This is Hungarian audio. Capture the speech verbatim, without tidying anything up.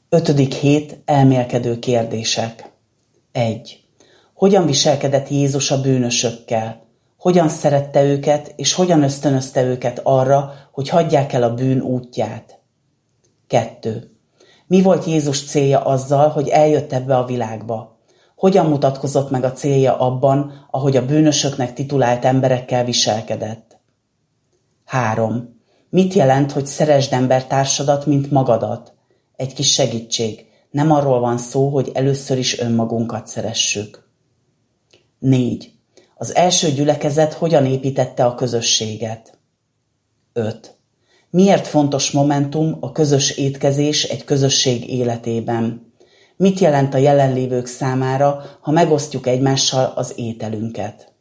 Ötödik hét elmélkedő kérdések. egy. Hogyan viselkedett Jézus a bűnösökkel? Hogyan szerette őket, és hogyan ösztönözte őket arra, hogy hagyják el a bűn útját? kettő. Mi volt Jézus célja azzal, hogy eljött ebbe a világba? Hogyan mutatkozott meg a célja abban, ahogy a bűnösöknek titulált emberekkel viselkedett? három. Mit jelent, hogy szeresd embertársadat, mint magadat? Egy kis segítség. Nem arról van szó, hogy először is önmagunkat szeressük. négy. Az első gyülekezet hogyan építette a közösséget? öt. Miért fontos momentum a közös étkezés egy közösség életében? Mit jelent a jelenlévők számára, ha megosztjuk egymással az ételünket?